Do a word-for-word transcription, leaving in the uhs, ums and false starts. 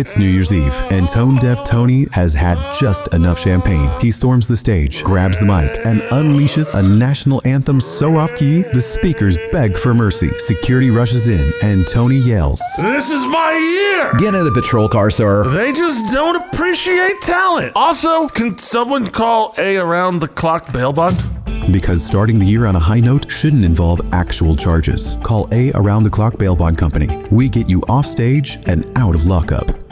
It's New Year's Eve, and Tone Deaf Tony has had just enough champagne. He storms the stage, grabs the mic, and unleashes a national anthem so off-key, the speakers beg for mercy. Security rushes in, and Tony yells, "This is my year!" Get in the patrol car, sir. They just don't appreciate talent. Also, can someone call a around-the-clock bail bond? Because starting the year on a high note shouldn't involve actual charges. Call A Around the Clock Bail Bond Company. We get you off stage and out of lockup.